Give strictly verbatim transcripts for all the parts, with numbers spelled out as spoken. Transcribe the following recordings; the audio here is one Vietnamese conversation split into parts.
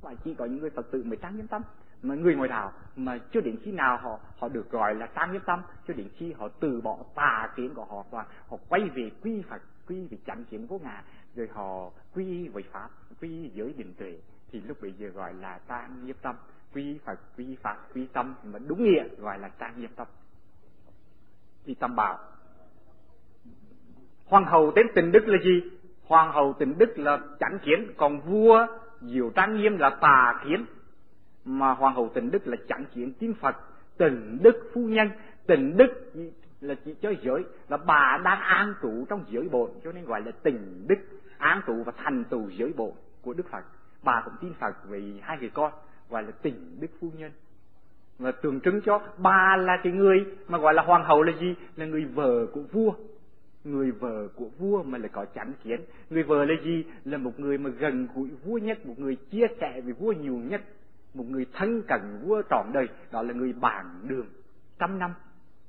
và chỉ có những người Phật tử mới trang nghiêm tâm. Mà người ngoại đạo mà cho đến khi nào họ họ được gọi là trang nghiêm tâm, cho đến khi họ từ bỏ tà kiến của họ và họ quay về quy Phật, quy về chánh kiến vô ngã, rồi họ quy với pháp, quy giới định tuệ, thì lúc bây giờ gọi là trang nghiêm tâm. Quy Phật, quy pháp, quy tâm, mà đúng nghĩa gọi là trang nghiêm tâm. Thì Tâm bảo hoàng hậu tên Tịnh Đức là gì? Hoàng hậu Tịnh Đức là chánh kiến, còn vua Diệu Trang Nghiêm là tà kiến. Mà hoàng hậu Tịnh Đức là chánh kiến tin Phật. Tịnh Đức phu nhân, Tịnh Đức là chỉ cho giới, là bà đang an trụ trong giới bổn, cho nên gọi là Tịnh Đức, an trụ và thành tựu giới bổn của Đức Phật. Bà cũng tin Phật với hai người con, gọi là Tịnh Đức phu nhân. Và tượng trưng cho bà là cái người mà gọi là hoàng hậu là gì? Là người vợ của vua. Người vợ của vua mà lại có chánh kiến. Người vợ là gì? Là một người mà gần gũi vua nhất, một người chia sẻ với vua nhiều nhất, một người thân cận vua trọn đời, đó là người bạn đường trăm năm.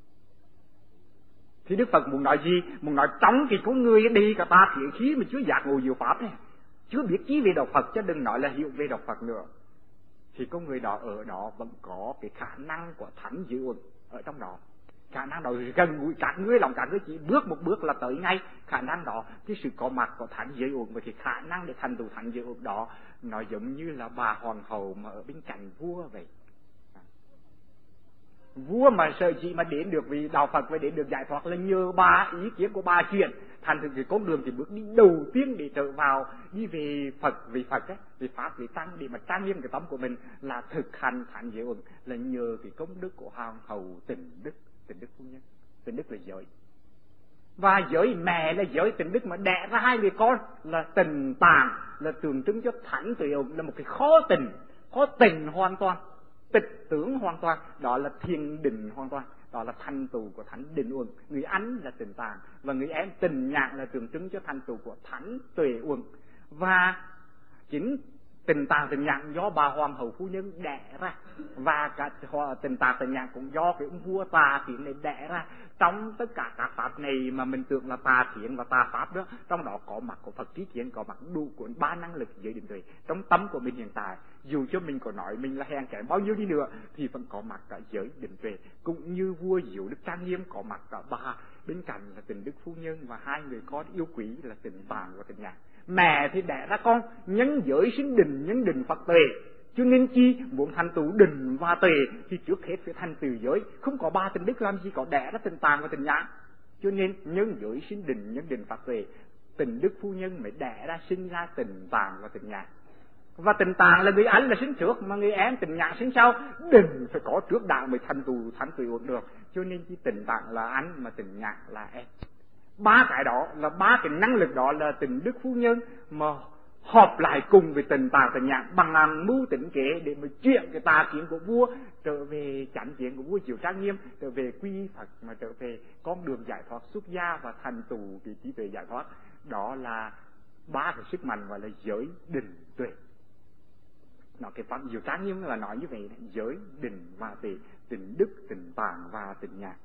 Thì Đức Phật muốn nói gì? Muốn nói trong cái con người đi cả ta thiện khí mà chưa giác ngộ diệu pháp này, chưa biết chi về đạo Phật, chứ đừng nói là hiểu về đạo Phật nữa, thì con người đó ở đó vẫn có cái khả năng của thánh dự uẩn ở trong đó. Khả năng đó gần gũi các ngươi, lòng các ngươi chỉ bước một bước là tới ngay. Khả năng đó, cái sự có mặt của thánh giới uẩn và cái khả năng để thành tựu thánh giới uẩn đó, nó giống như là bà hoàng hậu mà ở bên cạnh vua vậy. Vua mà sợ chị mà đến được vì đạo Phật và đến được giải thoát là nhờ ba ý kiến của ba chuyện. Thành thực cái con đường thì bước đi đầu tiên để trở vào đi về Phật, về Phật ấy, về pháp, về tăng, để mà trang nghiêm cái tâm của mình là thực hành thánh giới uẩn, là nhờ cái công đức của hoàng hậu Tịnh Đức, Tịnh Đức phu nhân. Tịnh Đức là giới, và giới mẹ là giới Tịnh Đức mà đẻ ra hai người con là Tình Tàng, là tượng trưng cho thánh tuệ uẩn, là một cái khó tình, khó tình hoàn toàn, tịch tưởng hoàn toàn, đó là thiền định hoàn toàn, đó là thành tựu của thánh định uẩn. Người anh là Tình Tàng và người em Tình Nhạc là tượng trưng cho thành tựu của thánh tuệ uẩn. Và chính Tình Tàng Tình Nhạc do bà hoàng hậu phu nhân đẻ ra, và cả Tình Tàng Tình Nhạc cũng do cái ông vua tà thiện này đẻ ra. Trong tất cả các pháp này mà mình tưởng là tà thiện và tà pháp đó, trong đó có mặt của Phật trí kiến, có mặt đủ của ba năng lực giới định tuệ. Trong tâm của mình hiện tại, dù cho mình có nói mình là hèn kém bao nhiêu đi nữa, thì vẫn có mặt cả giới định tuệ. Cũng như vua Diệu Đức Trang Nghiêm có mặt cả ba, bên cạnh là Tịnh Đức phu nhân và hai người con yêu quý là Tình Tàng và Tình Nhạc. Mẹ thì đẻ ra con nhân giới sinh định, nhân định Phật tuệ. Cho nên chi muốn thành tựu định và tuệ thì trước hết phải thành tựu giới. Không có ba Tịnh Đức làm gì có đẻ ra Tình Tàng và Tình Nhạc. Cho nên nhân giới sinh định, nhân định Phật tuệ, Tịnh Đức phu nhân mới đẻ ra sinh ra Tình Tàng và Tình Nhạc. Và Tình Tàng là người anh là sinh trước, mà người em Tình Nhạc sinh sau. Định phải có trước đạo mới thành tựu thánh tuệ uẩn được. Cho nên chi Tình Tàng là anh mà Tình Nhạc là em. Ba cái đó là ba cái năng lực đó là Tịnh Đức phu nhân mà hợp lại cùng với Tình Tàng Tình Nhạc bằng làm mưu tính kế để mà chuyển cái tà kiến của vua trở về chánh kiến của vua Diệu Trang Nghiêm, trở về quy Phật, mà trở về con đường giải thoát xuất gia và thành tựu cái trí tuệ giải thoát. Đó là ba cái sức mạnh gọi là giới định tuệ. Nó cái pháp Diệu Trang Nghiêm là nói như vậy, giới định và tuệ, Tịnh Đức, Tình Tàng và Tình Nhạc.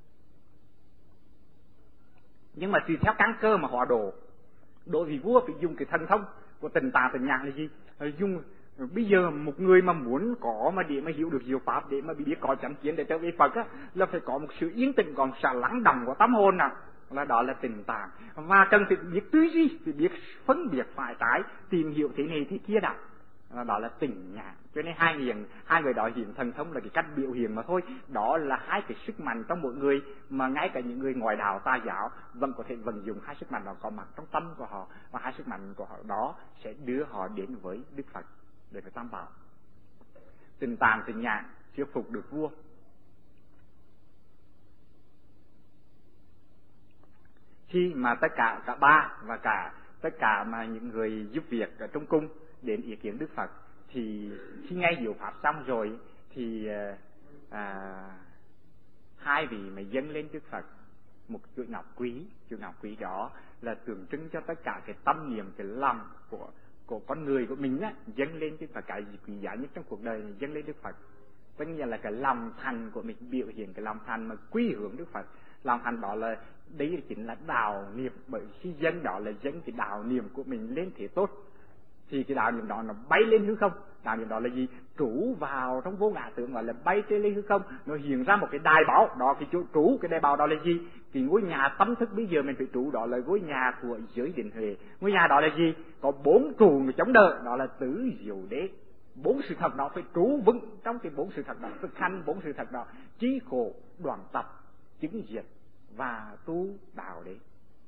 Nhưng mà tùy theo căn cơ mà họ độ. Đối với vua phải dùng cái thần thông của Tình Tàng Tình Nhạc là gì? Dùng bây giờ một người mà muốn có mà để mà hiểu được diệu pháp, để mà biết có chánh kiến để trở về Phật á, là phải có một sự yên tĩnh, còn sự lắng động của tâm hồn nào, là đó là Tình Tàng. Và cần phải biết tư duy, phải biết phân biệt phải trái, tìm hiểu thế này thế kia đã, đó là Tình Nhạc. Cho nên hai người hai người đó hiện thần thông là cái cách biểu hiện mà thôi. Đó là hai cái sức mạnh trong mỗi người mà ngay cả những người ngoại đạo tà giáo vẫn có thể vận dụng hai sức mạnh đó có mặt trong tâm của họ, và hai sức mạnh của họ đó sẽ đưa họ đến với Đức Phật để phải tam bảo. Tình Tàng Tình Nhạc thuyết phục được vua. Khi mà tất cả cả ba và cả tất cả mà những người giúp việc ở trong cung đến ý kiến Đức Phật, thì khi nghe diệu pháp xong rồi thì à, hai vị mà dâng lên Đức Phật một chuỗi ngọc quý. Chuỗi ngọc quý đó là tượng trưng cho tất cả cái tâm niệm, cái lòng của của con người của mình á, dâng lên Đức Phật. Cái gì quý giá nhất trong cuộc đời này dâng lên Đức Phật, tất nhiên là cái lòng thành của mình, biểu hiện cái lòng thành mà quy hướng Đức Phật. Lòng thành đó là đấy chính là đạo niệm, bởi khi dâng đó là dâng cái đạo niệm của mình lên thế tốt. thì cái đạo niệm đó nó bay lên hư không. Đạo niệm đó là gì? Trú vào trong vô ngã tưởng, gọi là bay trên lên hư không, nó hiện ra một cái đài báo. Đó, cái chỗ trú cái đài báo đó là gì? Cái ngôi nhà tâm thức bây giờ mình phải trú, đó là ngôi nhà của giới định huệ. Ngôi nhà đó là gì? Có bốn trụ người chống đỡ, đó là tứ diệu đế. Bốn sự thật đó phải trú vững trong cái bốn sự thật đó, thực hành bốn sự thật đó: chí khổ, đoạn tập, chứng diệt và tu đạo đế,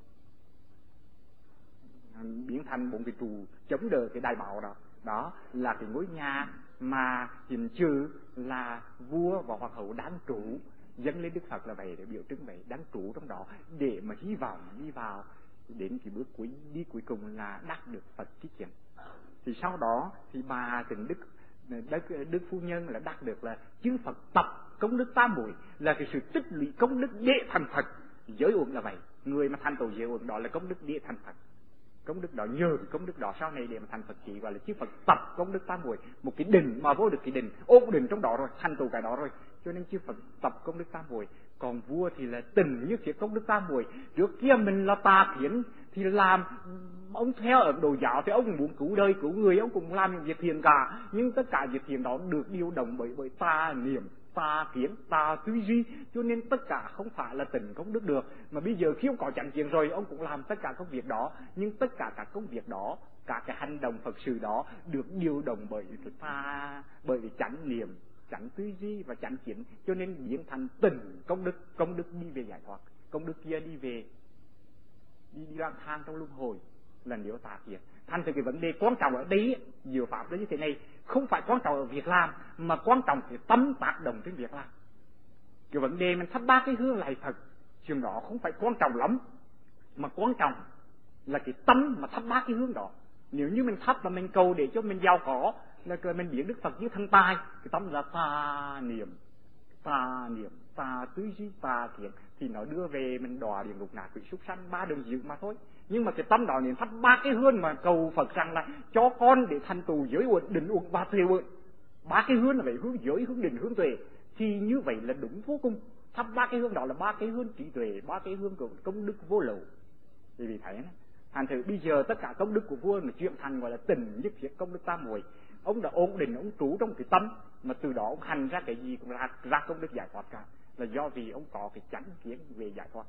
biến thành bốn cái trụ chống đỡ cái đài báo đó. Đó là cái ngôi nhà mà hình chữ là vua và hoàng hậu đáng trụ dâng lên Đức Phật là vậy, để biểu trưng vậy, đáng trụ trong đó để mà hy vọng đi vào đến cái bước cuối, đi cuối cùng là đắc được Phật trí kiến. Thì sau đó thì bà Tịnh Đức Đức, Đức Phu Nhân là đắc được là chư Phật tập công đức tam muội, là cái sự tích lũy công đức để thành Phật. Giới uẩn là vậy, người mà thành tựu giới uẩn đó là công đức để thành Phật. Công đức đó, nhờ cái công đức đó sau này để mà thành Phật chỉ, gọi là chư Phật tập công đức tam muội. Một cái định mà vô được cái định, ổn định trong đó rồi, thành tựu cái đó rồi, cho nên chư Phật tập công đức tam muội. Còn vua thì là tình như việc công đức tam muội. Trước kia mình là tà kiến thì làm, ông theo Ấn Độ giáo thì ông muốn cứu đời cứu người, ông cũng làm những việc thiện cả, nhưng tất cả việc thiện đó được điều động bởi bởi tà niệm, tà kiến, tà tư duy, cho nên tất cả không phải là tình công đức được. Mà bây giờ khi ông có chánh kiến rồi, ông cũng làm tất cả công việc đó, nhưng tất cả các công việc đó, cả cái hành động Phật sự đó được điều động bởi cái tà, bởi cái chánh niệm, chánh tư duy và chánh kiến, cho nên biến thành tình công đức. Công đức đi về giải thoát, công đức kia đi về đi, đi lang thang trong luân hồi là nếu tà kiến. Thành từ cái vấn đề quan trọng ở đây, diệu pháp đó như thế này, không phải quan trọng ở việc làm, mà quan trọng cái tâm tác động trên việc làm. Cái vấn đề mình thắp ba cái hương lại Phật, chuyện đó không phải quan trọng lắm, mà quan trọng là cái tâm mà thắp ba cái hương đó. Nếu như mình thắp và mình cầu để cho mình giàu có, là rồi mình biến Đức Phật như thân tài, cái tâm là tà niệm, tà niệm, tà tư duy, tà kiến, thì nó đưa về mình đọa địa ngục ngạ quỷ súc sanh, ba đường dự mà thôi. Nhưng mà cái tâm đó niệm thắp ba cái hương mà cầu Phật rằng là cho con để thành tựu giới uẩn, định uẩn và tuệ uẩn, ba cái hương là vậy, hướng giới, hướng định, hướng tuệ, thì như vậy là đúng vô cùng. Thắp ba cái hương đó là ba cái hương trí tuệ, ba cái hương của công đức vô lậu. Thì vì thấy thành thử bây giờ tất cả công đức của vua là chuyển thành gọi là tình nhất thiết công đức tam muội. Ông đã ổn định, ông trú trong cái tâm, mà từ đó ông hành ra cái gì cũng là ra công đức giải thoát cả, là do vì ông có cái chánh kiến về giải thoát.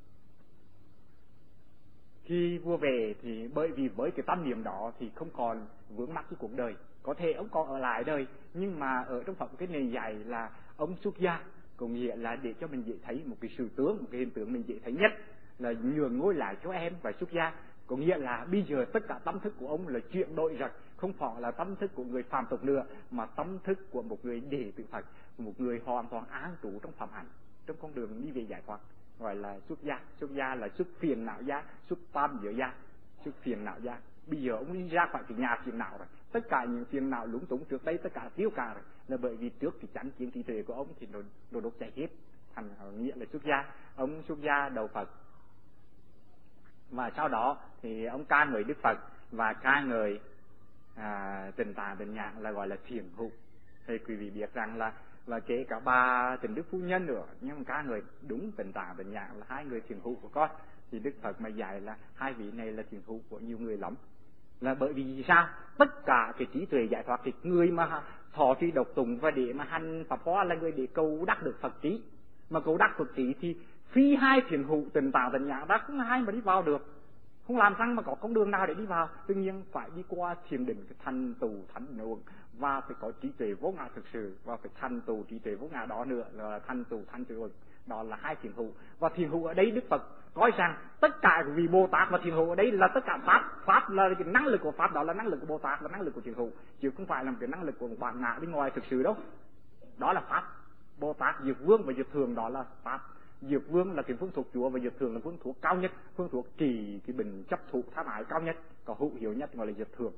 Khi vua về thì bởi vì với cái tâm niệm đó thì không còn vướng mắc cái cuộc đời, có thể ông còn ở lại đời, nhưng mà ở trong phẩm cái nền dạy là ông xuất gia, có nghĩa là để cho mình dễ thấy một cái sự tướng, một cái hiện tượng mình dễ thấy nhất là nhường ngôi lại cho em và xuất gia. Có nghĩa là bây giờ tất cả tâm thức của ông là chuyển đổi rồi, không phải là tâm thức của người phàm tục nữa, mà tâm thức của một người đệ tử Phật, một người hoàn toàn an trú trong phạm hạnh, trong con đường đi về giải thoát, gọi là xuất gia. Xuất gia là xuất phiền não gia, xuất tam giới gia, xuất phiền não gia. Bây giờ ông đi ra khỏi cái nhà phiền não rồi, tất cả những phiền não lúng túng trước đây tất cả tiêu cả rồi, là bởi vì trước cái chánh kiến trí tuệ của ông thì nó nó đốt cháy hết, thành nghĩa là xuất gia. Ông xuất gia đầu Phật, và sau đó thì ông ca ngợi Đức Phật và ca ngợi à, Tịnh Tạng Tịnh Nhạn là gọi là thiền hữu. Thì quý vị biết rằng là và kể cả bà Tịnh Đức Phu Nhân nữa, nhưng ca ngợi đúng Tịnh Tạng Tịnh Nhạn là hai người thiền hữu của con. Thì Đức Phật mà dạy là hai vị này là thiền hữu của nhiều người lắm, là bởi vì sao? Tất cả cái trí tuệ giải thoát, cái người mà thọ trì độc tụng và để mà hành pháp hóa là người để cầu đắc được Phật trí, mà cầu đắc Phật trí thì phi hai thiền hữu Tịnh Tạng Tịnh Nhạn đã không hai mà đi vào được, không làm răng mà có con đường nào để đi vào. Tuy nhiên phải đi qua thiền định, cái thành tựu thánh uẩn, và phải có trí tuệ vô ngã thực sự, và phải thành tựu trí tuệ vô ngã đó nữa là thành tựu thanh tuệ uẩn. Đó là hai thiền hữu. Và thiền hữu ở đây Đức Phật nói rằng tất cả vì Bồ Tát và thiền hữu ở đây là tất cả pháp. Pháp là cái năng lực của pháp, đó là năng lực của Bồ Tát, là năng lực của thiền hữu, chứ không phải là một cái năng lực của một bạn ngã bên ngoài thực sự đâu. Đó là pháp. Bồ Tát, Diệt Vương và Diệt Thường đó là pháp. Diệt Vương là cái phương thuốc chúa, và Diệt Thường là phương thuốc cao nhất, phương thuốc trì cái bệnh chấp thụ tham ái cao nhất, có hữu hiệu nhất gọi là Diệt Thường.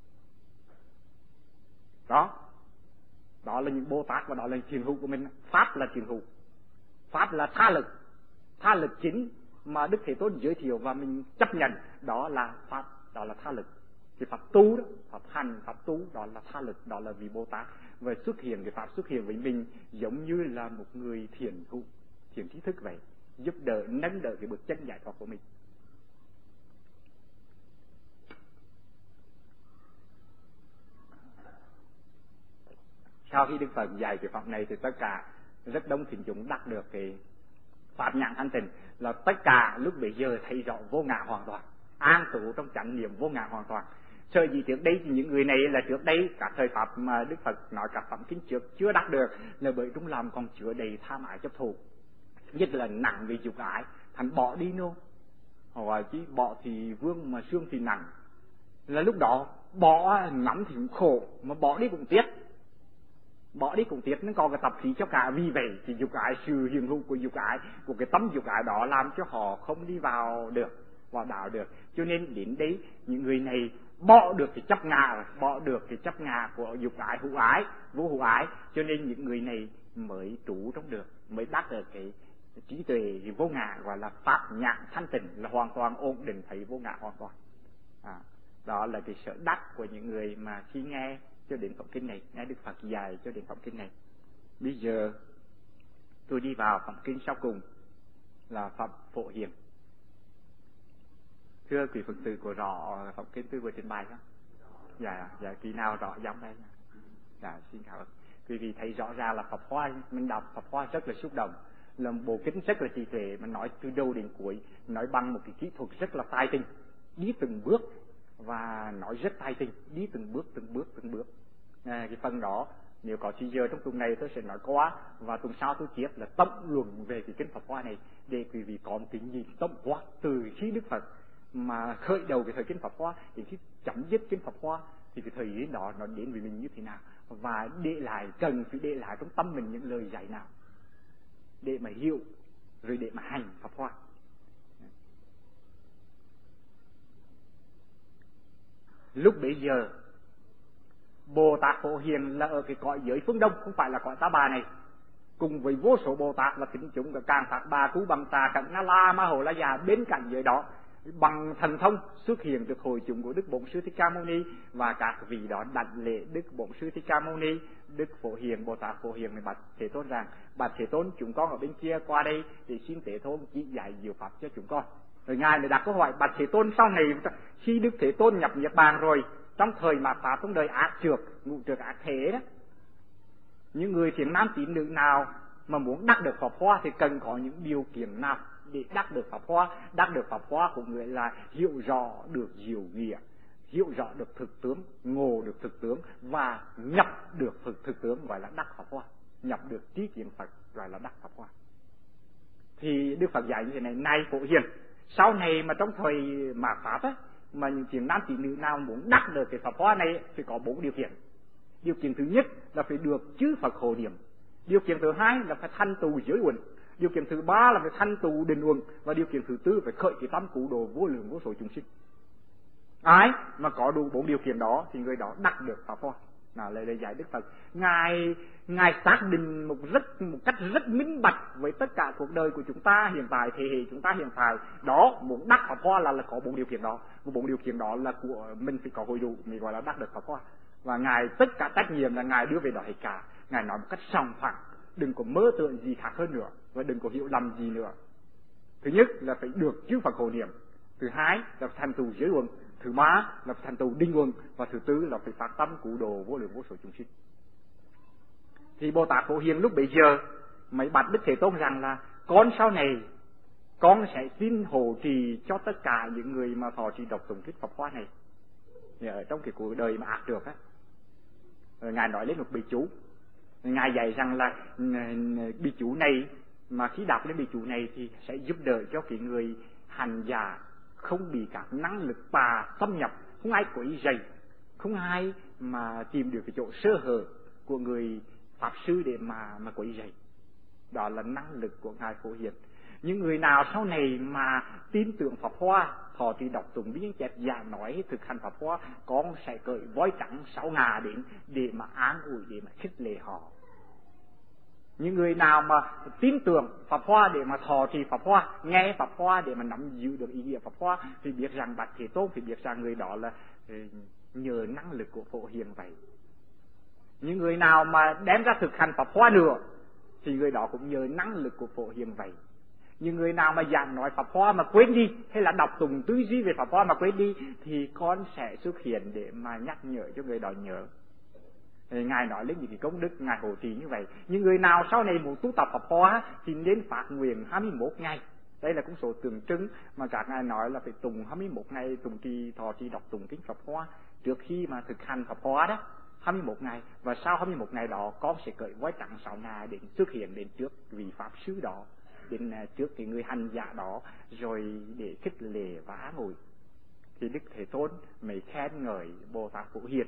Đó, đó là những Bồ Tát và đó là thiền hữu của mình. Pháp là thiền hữu, pháp là tha lực, tha lực chính mà Đức Thế Tôn giới thiệu và mình chấp nhận, đó là pháp, đó là tha lực. Cái pháp tu đó, pháp hành, pháp tu đó là tha lực, đó là vị Bồ Tát. Và xuất hiện cái pháp xuất hiện với mình giống như là một người thiền hữu, thiền trí thức vậy, giúp đỡ nâng đỡ cái bước chân giải thoát của mình. sau khi Đức Phật dạy cái pháp này thì tất cả rất đông thính chúng đắc được cái pháp nhãn thanh tịnh, là tất cả lúc bấy giờ thấy rõ vô ngã hoàn toàn, an trú trong chánh niệm vô ngã hoàn toàn. Sở dĩ trước đây thì những người này là trước đây các thời pháp mà Đức Phật nói các phẩm kinh trước chưa đắc được, là bởi trong lòng còn chứa đầy tham ái chấp thủ, nhất là nặng về dục ái, thành bỏ đi nô. Họ gọi chứ bỏ thì vương mà xương thì nặng, là lúc đó bỏ ngắm thì cũng khổ, mà bỏ đi cũng tiếc, bỏ đi cũng tiếc, nó còn cái tập khí cho cả. Vì vậy thì dục ái, sự hiện hữu của dục ái, của cái tấm dục ái đó làm cho họ không đi vào được, vào đạo được. Cho nên đến đấy những người này bỏ được cái chấp ngã, bỏ được cái chấp ngã của dục ái, hữu ái, vô hữu ái, cho nên những người này mới trú trong được, mới đắc được cái trí tuệ vô ngã, gọi là pháp nhãn thanh tịnh, là hoàn toàn ổn định thấy vô ngã hoàn toàn. À, đó là cái sở đắc của những người mà khi nghe cho đến phẩm kinh này, nghe Đức Phật dạy cho đến phẩm kinh này. Bây giờ tôi đi vào phẩm kinh sau cùng là phẩm Phổ Hiền. Thưa quý Phật tử, của rõ phẩm kinh tôi vừa trình bày không? Dạ, dạ, kỳ nào rõ giống đây? Dạ, xin cảm ơn. Quý vị thấy rõ ra là Pháp Hoa, mình đọc Pháp Hoa rất là xúc động, là một bộ kinh rất là trí tuệ, mà nói từ đầu đến cuối, nói bằng một cái kỹ thuật rất là tài tình, đi từng bước và nói rất tài tình, đi từng bước, từng bước, từng bước. À, cái phần đó nếu có chỉ giờ trong tuần này tôi sẽ nói qua, và tuần sau tôi tiếp là tổng luận về cái kinh Pháp Hoa này, để quý vị có một cái nhìn tổng quát từ khi Đức Phật mà khởi đầu cái thời kinh Pháp Hoa đến khi chấm dứt kinh Pháp Hoa, thì cái thời gian đó nó đến với mình như thế nào, và để lại, cần phải để lại trong tâm mình những lời dạy nào để mà hiểu, rồi để mà hành Pháp Hoa. Lúc bấy giờ Bồ Tát Phổ Hiền là ở cái cõi giới phương Đông, không phải là cõi Ta Bà này, cùng với vô số Bồ Tát là kính chúng, Càng Phạt Bà, Cú Bằng Tà, Cận Na La, Ma Hồ La Già, bên cạnh giới đó bằng thần thông xuất hiện được hội chúng của Đức Bổn Sư Thích Ca Mâu Ni, và các vị đó đảnh lễ Đức Bổn Sư Thích Ca Mâu Ni. Đức Phổ Hiền, Bồ Tát Phổ Hiền này bạch Thế Tôn rằng: bạch Thế Tôn, chúng con ở bên kia qua đây để xin Thế Tôn chỉ dạy diệu pháp cho chúng con. Rồi ngài mới đặt câu hỏi: bạch Thế Tôn, sau này khi Đức Thế Tôn nhập niết bàn rồi, trong thời mà pháp trong đời ác trược, ngũ trược ác thế đó, những người thiện nam tín nữ nào mà muốn đắc được Pháp Hoa thì cần có những điều kiện nào để đắc được Pháp Hoa? Đắc được Pháp Hoa của người là hiểu rõ được diệu nghĩa, hiểu rõ được thực tướng, ngộ được thực tướng, và nhập được thực, thực tướng, gọi là đắc Pháp Hoa. Nhập được trí kiến Phật gọi là đắc Pháp Hoa. Thì Đức Phật dạy như thế này: này Phổ Hiền, sau này mà trong thời mạt pháp á, mà những thiện nam tín nữ nào muốn đắc được cái Pháp Hoa này thì có bốn điều kiện. Điều kiện thứ nhất là phải được chư Phật hộ niệm. Điều kiện thứ hai là phải thành tựu giới uẩn. Điều kiện thứ ba là phải thành tựu định uẩn. Và điều kiện thứ tư phải khởi cái tâm cứu độ vô lượng vô số chúng sinh. Ai mà có đủ bốn điều kiện đó thì người đó đắc được Pháp Hoa. Nào lời lời giải Đức Phật, ngài ngài xác định một rất một cách rất minh bạch với tất cả cuộc đời của chúng ta hiện tại, thế hệ chúng ta hiện tại đó, muốn đắc Pháp Hoa là là có bốn điều kiện đó. Và bốn điều kiện đó là của mình phải có hội đủ mới gọi là đắc được Pháp Hoa. Và ngài tất cả trách nhiệm là ngài đưa về đó hết cả. Ngài nói một cách sòng phẳng, đừng có mơ tưởng gì khác hơn nữa, và đừng có hiểu lầm gì nữa. Thứ nhất là phải được chư Phật hộ niệm, thứ hai là thành tựu giới uẩn, thứ ba là thành tựu định uẩn, và thứ tư là phải phát tâm cứu độ vô lượng vô số chúng sinh. Thì Bồ Tát Phổ Hiền lúc bấy giờ mới bạch Đức Thế Tôn rằng là: con sau này con sẽ xin hộ trì cho tất cả những người mà thọ trì đọc tụng kinh Pháp Hoa này ở trong cái cuộc đời mà ác trược á. Rồi ngài nói lên một bí chú. Ngài dạy rằng là bí chú này mà khi đọc lên bí chú này thì sẽ giúp đỡ cho cái người hành giả không bị các năng lực tà xâm nhập, không ai quấy rầy, không ai mà tìm được cái chỗ sơ hở của người pháp sư để mà mà quấy rầy. Đó là năng lực của ngài Phổ Hiền. Những người nào sau này mà tin tưởng Pháp Hoa, thọ trì đọc tụng bí chép giảng nói thực hành Pháp Hoa, con sẽ cởi voi trắng sáu ngà đến để mà an ủi, để mà khích lệ họ. Những người nào mà tin tưởng Pháp Hoa để mà thọ trì Pháp Hoa, nghe Pháp Hoa để mà nắm giữ được ý nghĩa Pháp Hoa, thì biết rằng bạch Thế Tôn, thì biết rằng người đó là nhờ năng lực của Phổ Hiền vậy. Những người nào mà đem ra thực hành Pháp Hoa nữa thì người đó cũng nhờ năng lực của Phổ Hiền vậy. Những người nào mà giảng nói Pháp Hoa mà quên đi, hay là đọc tụng tư duy về Pháp Hoa mà quên đi, thì con sẽ xuất hiện để mà nhắc nhở cho người đó nhớ. Ngài nói lên những cái công đức Ngài hộ trì như vậy. Những người nào sau này muốn tu tập Pháp Hoa thì nên phát nguyện hai mươi mốt ngày. Đây là con số tượng trưng mà các ngài nói là phải tùng hai mươi mốt ngày, tùng trì thọ trì đọc tùng kinh Pháp Hoa trước khi mà thực hành Pháp Hoa đó, hai mươi mốt ngày. Và sau hai mươi mốt ngày đó con sẽ cởi voi trắng sáu ngà đến xuất hiện đến trước vị pháp sư đó, đến trước cái người hành giả đó, rồi để khích lệ và an ủi. Thì Đức Thế Tôn mới khen ngợi Bồ Tát Phổ Hiền.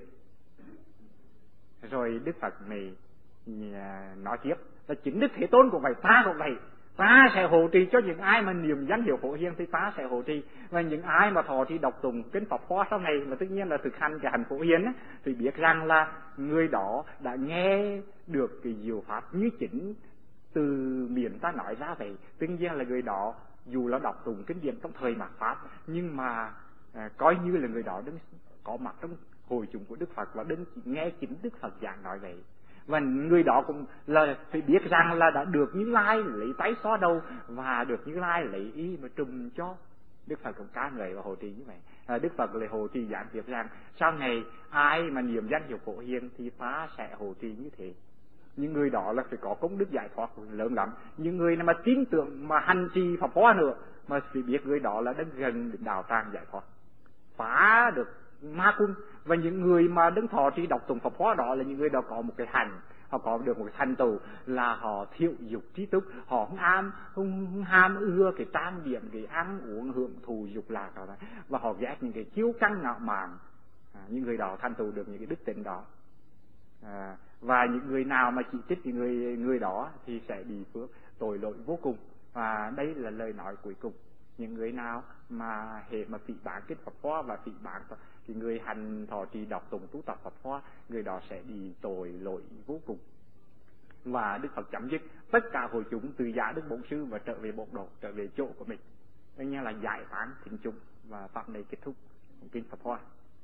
Rồi Đức Phật mới nói tiếp là chính Đức Thế Tôn cũng vậy, ta cũng vậy. Ta sẽ hộ trì cho những ai mà niệm danh hiệu Phổ Hiền thì ta sẽ hộ trì. Và những ai mà thọ trì đọc tùng kinh Pháp Hoa sau này mà tất nhiên là thực hành cái hành Phổ Hiền á, thì biết rằng là người đó đã nghe được cái diệu pháp như chính từ miệng ta nói ra vậy. Tất nhiên là người đó dù là đọc tùng kinh điển trong thời mạt Pháp, nhưng mà à, coi như là người đó đứng có mặt trong hội chúng của Đức Phật và đứng nghe chính Đức Phật giảng nói vậy. Và người đó cũng là phải biết rằng là đã được Như Lai lấy tay xóa đầu và được Như Lai lấy ý mà trùm cho. Đức Phật cũng ca ngợi và hộ trì như vậy. À, Đức Phật lại hộ trì giảng tiếp rằng sau này ai mà niệm danh hiệu Phổ Hiền thì ta sẽ hộ trì như thế. Những người đó là phải có công đức giải thoát lớn lắm. Những người mà tin tưởng mà hành trì Pháp Hoa nữa mà phải biết người đó là đang gần đến đạo tràng giải thoát, phá được ma quân. Và những người mà đứng thọ trì đọc tùng Pháp Hoa đó là những người đó có một cái hành, họ có được một cái thành tựu là họ thiệu dục trí túc, họ không ham không ham ưa cái trang điểm, cái ăn uống hưởng thụ dục lạc đó, và họ ghét những cái chiếu căng ngạo mạn. À, những người đó thành tựu được những cái đức tính đó. À, và những người nào mà chỉ trích những người người đó thì sẽ bị phước tội lỗi vô cùng. Và đây là lời nói cuối cùng. Những người nào mà hệ mà phỉ báng kinh Pháp Hoa và phỉ báng thì người hành thọ trì đọc tùng tu tập Pháp Hoa, người đó sẽ bị tội lỗi vô cùng. Và Đức Phật chấm dứt tất cả hội chúng từ giả Đức Bổn Sư và trở về bổn độ, trở về chỗ của mình. Đây như là giải tán thính chúng. Và pháp này kết thúc kinh Pháp Hoa.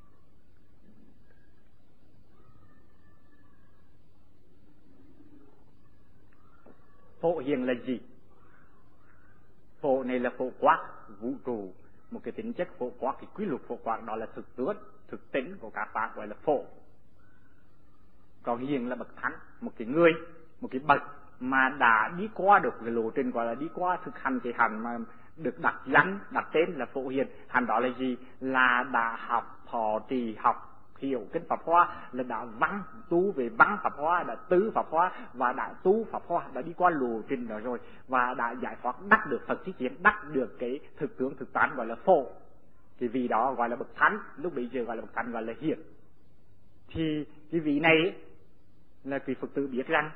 Phổ Hiền là gì? Phổ này là phổ quát vũ trụ, một cái tính chất phổ quát, cái quy luật phổ quát đó là thực tướng, thực tính của các pháp gọi là phổ. Còn hiền là bậc thánh, một cái người, một cái bậc mà đã đi qua được cái lộ trình gọi là đi qua thực hành cái hành mà được đặt danh, đặt tên là Phổ Hiền. Hành đó là gì? Là đã học thọ trì học hiểu kinh Pháp Hoa, là đã văn tu về văn Pháp Hoa, đã tứ Pháp Hoa và đã tu Pháp Hoa, đã đi qua lộ trình đó rồi và đã giải thoát, đắc được Phật chí kiến, đắc được cái thực tướng thực tán gọi là phổ. Cái vị đó gọi là bậc thánh, lúc bây giờ gọi là bậc thánh gọi là hiền. Thì cái vị này là cái Phật tử biết rằng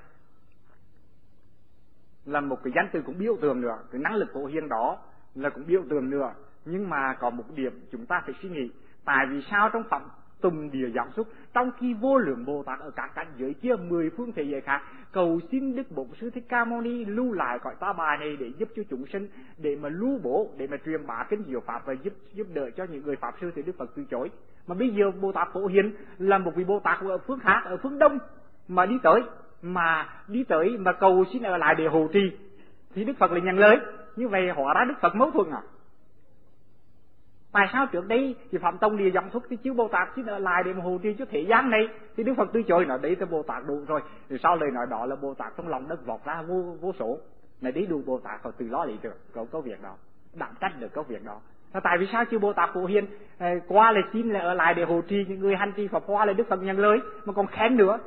là một cái danh từ cũng biểu tượng nữa, cái năng lực Phổ Hiền đó là cũng biểu tượng nữa. Nhưng mà có một điểm chúng ta phải suy nghĩ, tại vì sao trong phẩm tùng địa giảng xúc, trong khi vô lượng Bồ Tát ở các cảnh giới kia mười phương thế giới khác cầu xin Đức Bổn Sư Thích Ca Mâu Ni lưu lại cõi Ta Bà này để giúp cho chúng sinh, để mà lưu bổ, để mà truyền bá kinh diệu pháp và giúp giúp đỡ cho những người pháp sư, thì Đức Phật từ chối. Mà bây giờ Bồ Tát Phổ Hiền là một vị Bồ Tát ở phương khác, ở phương Đông mà đi tới, mà đi tới mà cầu xin ở lại để hộ trì, thì Đức Phật lại nhận lời. Như vậy hóa ra Đức Phật mâu thuẫn à? Tại sao trước đây thì Phạm Tông Địa Giọng Thúc thì chư Bồ Tát xin ở lại để mà hộ trì cho thế gian này, thì Đức Phật từ chối, nói đấy thì Bồ Tát đủ rồi. Rồi sau lời nói đó là Bồ Tát trong lòng đất vọt ra vô vô số, này đấy đủ Bồ Tát họ từ lo lý được có có việc đó, đảm trách được có việc đó. Tại vì sao chư Bồ Tát Phổ Hiền qua lại xin là ở lại để hộ trì những người hành trì Pháp Hoa, là Đức Phật nhận lời mà còn khen nữa.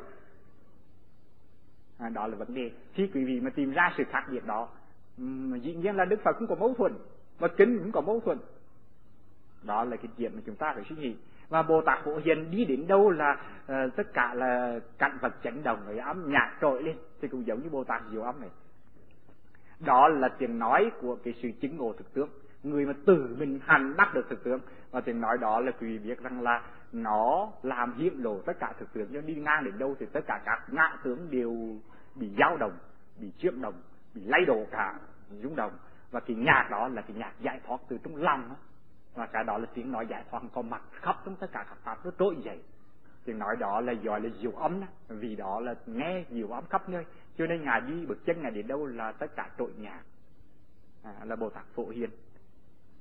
À, đó là vấn đề. Khi quý vị mà tìm ra sự khác biệt đó, um, dĩ nhiên là Đức Phật cũng có mâu thuẫn và kinh cũng có mâu thuẫn. Đó là cái chuyện mà chúng ta phải suy nghĩ. Và Bồ Tát Phổ Hiền đi đến đâu là uh, tất cả là cảnh vật chấn động, với âm nhạc trội lên, thì cũng giống như Bồ Tát Diệu Âm này. Đó là tiếng nói của cái sự chứng ngộ thực tướng, người mà tự mình hành đắc được thực tướng. Và tiếng nói đó là quý vị biết rằng là nó làm hiển lộ tất cả thực tướng, nhưng đi ngang đến đâu thì tất cả các ngã tướng đều bị dao động, bị chuyển động, bị lay đổ cả, rung động. Và cái nhạc đó là cái nhạc giải thoát từ trong lòng đó. Và cái đó là tiếng nói giải thoát có mặt khắp trong tất cả các pháp nó trỗi dậy. Tiếng nói đó là gọi là diệu âm đó, vì đó là nghe diệu âm khắp nơi. Cho nên ngài đi bước chân ngài đến đâu là tất cả trội nhạc. À, là Bồ Tát Phổ Hiền.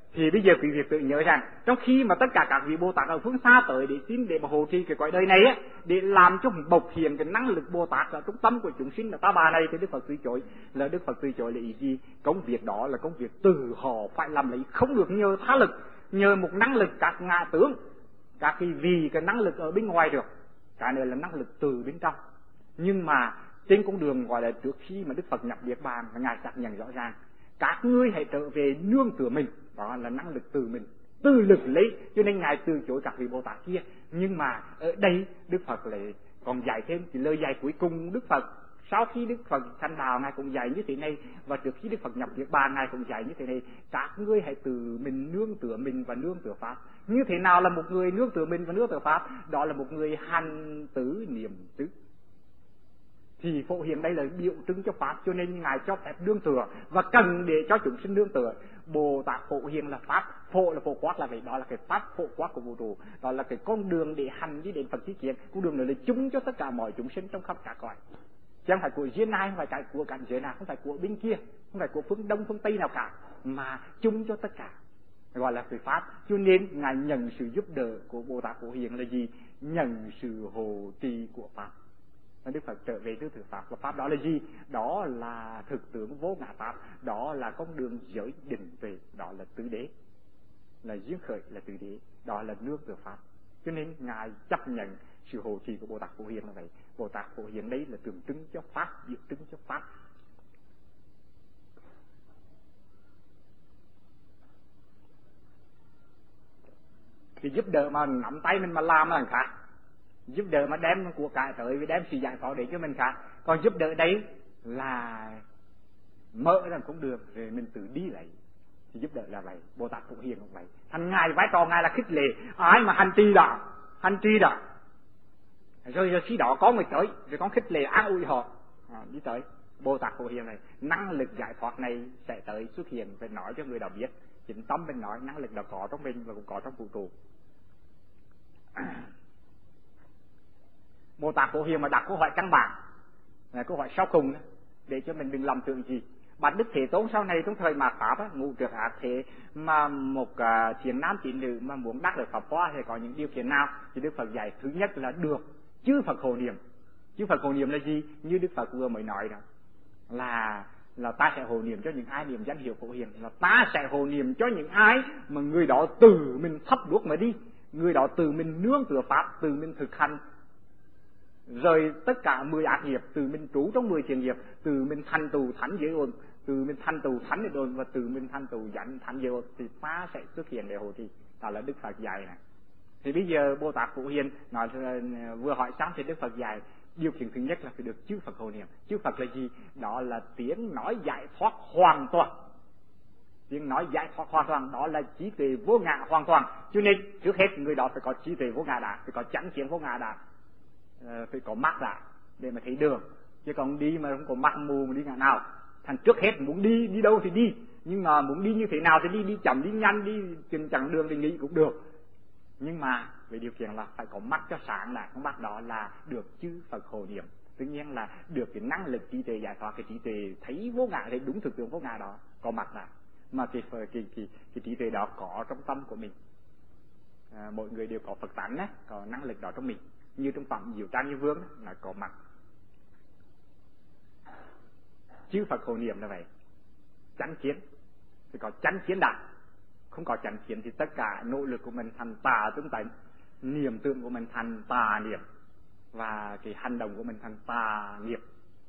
Thì bây giờ quý vị tự nhớ rằng trong khi mà tất cả các vị Bồ Tát ở phương xa tới để xin để mà hộ trì cái cõi đời này á, để làm cho bộc hiện cái năng lực Bồ Tát ở trong tâm của chúng sinh là ta bà này, thì Đức Phật từ chối. Là Đức Phật từ chối là ý gì? Công việc đó là công việc từ họ phải làm lấy, không được nhờ tha lực, nhờ một năng lực các ngã tướng, các cái vì cái năng lực ở bên ngoài được. Cái này là năng lực từ bên trong. Nhưng mà trên con đường gọi là trước khi mà Đức Phật nhập Niết Bàn, Ngài xác nhận rõ ràng các ngươi hãy trở về nương tựa mình, đó là năng lực từ mình, từ lực lấy, cho nên Ngài từ chối các vị Bồ Tát kia. Nhưng mà ở đây Đức Phật lại còn dạy thêm cái lời dạy cuối cùng. Đức Phật sau khi Đức Phật sanh đạo, Ngài cũng dạy như thế này, và trước khi Đức Phật nhập Niết Bàn, Ngài cũng dạy như thế này: các ngươi hãy từ mình nương tựa mình và nương tựa pháp. Như thế nào là một người nương tựa mình và nương tựa pháp? Đó là một người hành tứ niệm xứ. Thì phổ hiện đây là biểu trưng cho pháp, cho nên Ngài cho phép nương tựa và cần để cho chúng sinh nương tựa. Bồ Tát phổ hiện là pháp, phổ là phổ quát là vậy, đó là cái pháp phổ quát của vũ trụ, đó là cái con đường để hành đi đến Phật chi kiến. Con đường này là chung cho tất cả mọi chúng sinh trong khắp cả cõi, chứ không phải của riêng ai, không phải cái của cảnh giới nào, không phải của bên kia, không phải của phương Đông phương Tây nào cả, mà chung cho tất cả, gọi là cái pháp. Cho nên Ngài nhận sự giúp đỡ của Bồ Tát phổ hiện là gì? Nhận sự hộ trì của pháp. Đức Phật trở về thứ thực pháp, và pháp đó là gì? Đó là thực tướng vô ngã pháp, đó là con đường giới định tuệ, đó là tứ đế, là duyên khởi, là tứ đế, đó là nương tựa pháp. Cho nên Ngài chấp nhận sự hộ trì của Bồ Tát phổ hiện là vậy. Bồ Tát phổ hiện đấy là tượng trưng cho pháp, biểu trưng cho pháp. Thì giúp đỡ mà nắm tay mình mà làm là khác, giúp đỡ mà đem của cải tới với đem sự giải thoát để cho mình khác. Còn giúp đỡ đấy là mở ra cũng được rồi mình tự đi lại, thì giúp đỡ là vậy. Bồ Tát phổ hiện cũng vậy. Thành Ngài vai trò Ngài là khích lệ ai mà hành trì đó, hành trì đó, rồi, rồi khi đó có người tới rồi con khích lệ an ủi họ, à, đi tới. Bồ Tát phổ hiện này, năng lực giải thoát này sẽ tới xuất hiện, phải nói cho người đó biết. Chính tâm mình nói năng lực đó có trong mình và cũng có trong vũ trụ. à. Bồ Tát phổ hiện mà đặt câu hỏi căn bản, là câu hỏi sau cùng đó, để cho mình đừng lầm tưởng gì. Bạch Đức Thế Tôn sau này trong thời mạt pháp á, ngũ trược ác thế mà một uh, thiện nam tín nữ mà muốn đắc được pháp hoa thì có những điều kiện nào? Thì Đức Phật dạy thứ nhất là được chư Phật hộ niệm. Chư Phật hộ niệm là gì? Như Đức Phật vừa mới nói đó, là là ta sẽ hộ niệm cho những ai niệm danh hiệu phổ hiện, là ta sẽ hộ niệm cho những ai mà người đó từ mình thắp đuốc mà đi, người đó từ mình nương tựa pháp, từ mình thực hành, rồi tất cả mười ác nghiệp từ mình trú trong mười thiện nghiệp, từ mình thành tù thánh giới ôn, từ mình thành tù thánh giới ôn, và từ mình thành tù danh thánh giới ôn, thì ta sẽ xuất hiện để hộ trì. Đó là Đức Phật dạy này. Thì bây giờ Bồ Tát phổ hiện nói vừa hỏi xong thì Đức Phật dạy điều kiện thứ nhất là phải được chư Phật hộ niệm. Chư Phật là gì? Đó là tiếng nói giải thoát hoàn toàn. Tiếng nói giải thoát hoàn toàn đó là trí tuệ vô ngã hoàn toàn. Cho nên trước hết người đó phải có trí tuệ vô ngã đã, phải có chánh kiến vô ngã đã, à, phải có mắt đã để mà thấy đường. Chứ còn đi mà không có mắt mù mà đi ngã nào. Thành trước hết muốn đi đi đâu thì đi, nhưng mà muốn đi như thế nào thì đi, đi chậm đi nhanh, đi chừng chặng đường thì nghĩ cũng được. Nhưng mà về điều kiện là phải có mắt cho sáng, là con mắt đó là được chư Phật hộ niệm. Tất nhiên là được cái năng lực trí tuệ giải thoát, cái trí tuệ thấy vô ngã, thấy đúng thực tướng vô ngã đó, có mặt là mà cái cái cái cái, cái trí tuệ đó có trong tâm của mình. À, mỗi người đều có Phật tánh á, có năng lực đó trong mình. Như trong phẩm Diệu Trang Như Vương đó, là có mặt chư Phật hộ niệm là vậy. Chánh kiến thì có chánh kiến đạt, không có chánh kiến thì tất cả nỗ lực của mình thành tà tương tánh, niệm tưởng của mình thành tà niệm, và cái hành động của mình thành tà nghiệp.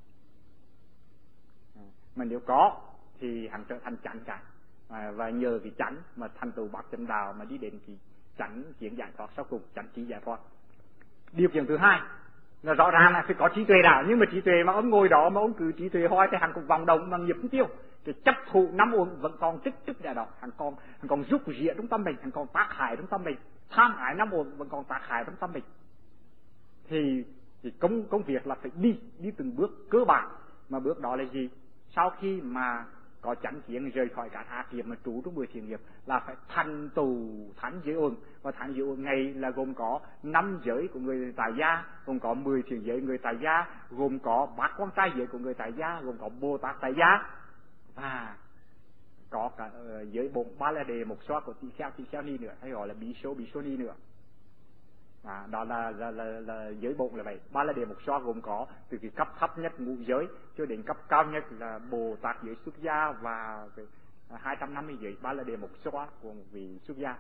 Mà nếu có thì hắn trở thành chánh cả, và, và nhờ cái chánh mà thành tựu bát chánh đạo mà đi đến cái chánh kiến giải thoát sau cùng, chánh trí giải thoát. Điều kiện thứ hai là rõ ràng là phải có trí tuệ đạo, nhưng mà trí tuệ mà ông ngồi đó mà ông cứ trí tuệ hoài thì hắn cũng vòng đồng bằng nghiệp không tiêu. Cái chấp thụ năm uẩn vẫn còn tích tích ra đó, hắn còn hắn còn rút rỉa trong tâm mình, hắn còn tác hại trong tâm mình, tham ái năm uẩn vẫn còn tác hại trong tâm mình. Thì thì công công việc là phải đi đi từng bước cơ bản, mà bước đó là gì? Sau khi mà có chánh kiến rời khỏi cả ác nghiệp mà trú trong mười thiện nghiệp là phải thành tù thánh giới ôn. Và thánh giới ôn này là gồm có năm giới của người tại gia, gồm có mười thiện giới người tại gia, gồm có bát quan trai giới của người tại gia, gồm có Bồ Tát tại gia, và có cả uh, giới bụng ba la đề một xóa của tỳ kheo tỳ kheo ni nữa, hay gọi là bí số bí số ni nữa. À, đó là, là, là, là giới bụng là vậy. Ba la đề một xóa gồm có từ cái cấp thấp nhất ngũ giới cho đến cấp cao nhất là Bồ Tát giới xuất gia và hai trăm năm mươi giới ba la đề một xóa của một vị xuất gia.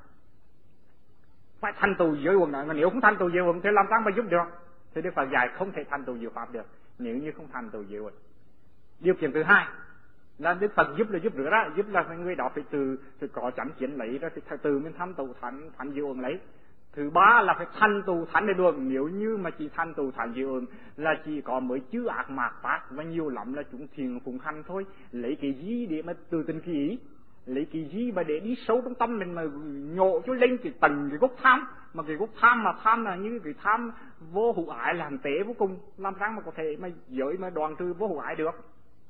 Phải thành tựu giới uẩn đó, mà nếu không thành tựu giới uẩn thì làm sao mà giúp được? Thì Đức Phật dạy không thể thành tựu diệu pháp được nếu như không thành tựu giới uẩn. Điều kiện thứ hai là Đức Phật giúp là giúp rửa đó, giúp là người đó phải từ phải có chánh kiến lấy ra, phải từ mình thành tựu thánh thánh diệu uẩn lấy. Thứ ba là phải thành tựu thánh để được. Nếu như mà chỉ thành tựu thánh diệu uẩn là chỉ có mới chữ ác mạt phát và nhiều lắm là chúng thiền phụng hành thôi, lấy cái gì để mà từ tình khí ý, lấy cái gì mà để đi sâu trong tâm mình mà nhộ cho lên cái tầng cái gốc tham, mà cái gốc tham mà tham là như cái tham vô hữu ái là hành tế vô cùng, làm sao mà có thể mà giới mà đoạn trừ vô hữu ái được?